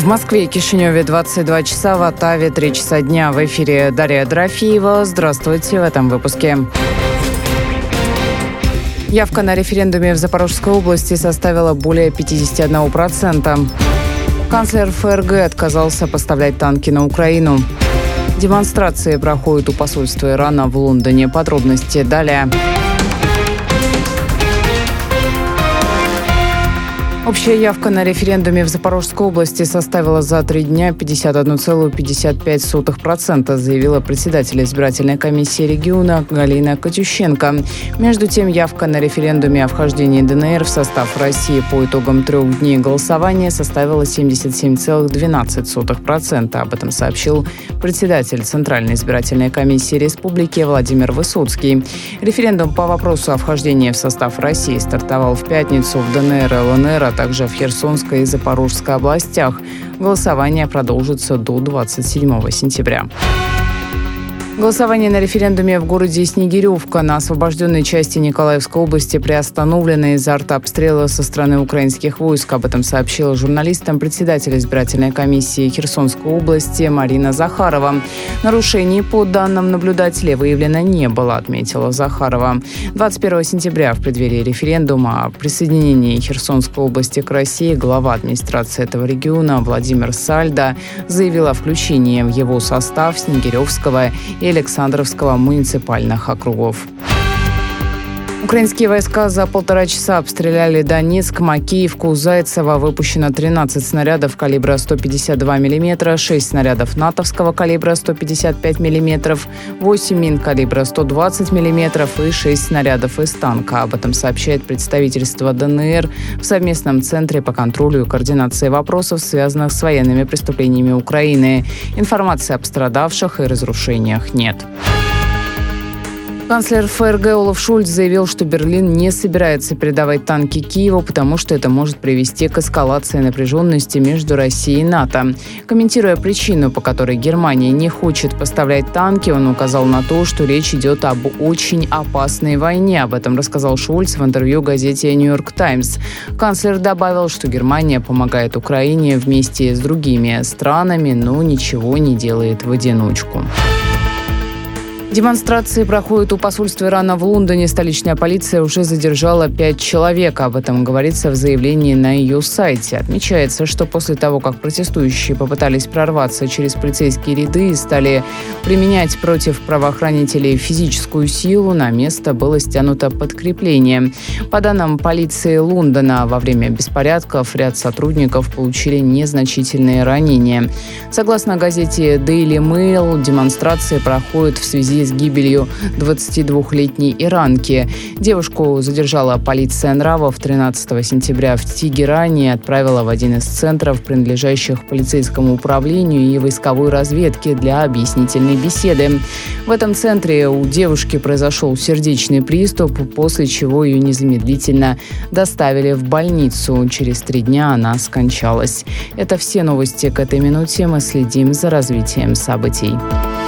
В Москве и Кишиневе 22 часа, в Оттаве 3 часа дня. В эфире Дарья Дорофеева. Здравствуйте в этом выпуске. Явка на референдуме в Запорожской области составила более 51%. Канцлер ФРГ отказался поставлять танки на Украину. Демонстрации проходят у посольства Ирана в Лондоне. Подробности далее. Общая явка на референдуме в Запорожской области составила за 3 дня 51,55%, заявила председатель избирательной комиссии региона Галина Катющенко. Между тем, явка на референдуме о вхождении ДНР в состав России по итогам 3 дней голосования составила 77,12%. Об этом сообщил председатель Центральной избирательной комиссии республики Владимир Высоцкий. Референдум по вопросу о вхождении в состав России стартовал в пятницу в ДНР и ЛНР, а также в Херсонской и Запорожской областях. Голосование продолжится до 27 сентября. Голосование на референдуме в городе Снегиревка на освобожденной части Николаевской области приостановлено из-за артобстрела со стороны украинских войск. Об этом сообщила журналистам председатель избирательной комиссии Херсонской области Марина Захарова. Нарушений по данным наблюдателей выявлено не было, отметила Захарова. 21 сентября в преддверии референдума о присоединении Херсонской области к России глава администрации этого региона Владимир Сальдо заявил о включении в его состав Снегиревского и Александровского муниципальных округов. Украинские войска за 1,5 часа обстреляли Донецк, Макеевку, Зайцево. Выпущено 13 снарядов калибра 152 мм, 6 снарядов натовского калибра 155 мм, 8 мин калибра 120 мм и 6 снарядов из танка. Об этом сообщает представительство ДНР в совместном центре по контролю и координации вопросов, связанных с военными преступлениями Украины. Информации о пострадавших и разрушениях нет. Канцлер ФРГ Олаф Шольц заявил, что Берлин не собирается передавать танки Киеву, потому что это может привести к эскалации напряженности между Россией и НАТО. Комментируя причину, по которой Германия не хочет поставлять танки, он указал на то, что речь идет об очень опасной войне. Об этом рассказал Шольц в интервью газете «Нью-Йорк Таймс». Канцлер добавил, что Германия помогает Украине вместе с другими странами, но ничего не делает в одиночку. Демонстрации проходят у посольства Ирана в Лондоне. Столичная полиция уже задержала 5 человек. Об этом говорится в заявлении на ее сайте. Отмечается, что после того, как протестующие попытались прорваться через полицейские ряды и стали применять против правоохранителей физическую силу, на место было стянуто подкрепление. По данным полиции Лондона, во время беспорядков ряд сотрудников получили незначительные ранения. Согласно газете Daily Mail, демонстрации проходят в связи с гибелью 22-летней иранки. Девушку задержала полиция нравов 13 сентября в Тегеране и отправила в один из центров, принадлежащих полицейскому управлению и войсковой разведке, для объяснительной беседы. В этом центре у девушки произошел сердечный приступ, после чего ее незамедлительно доставили в больницу. Через 3 дня она скончалась. Это все новости к этой минуте. Мы следим за развитием событий.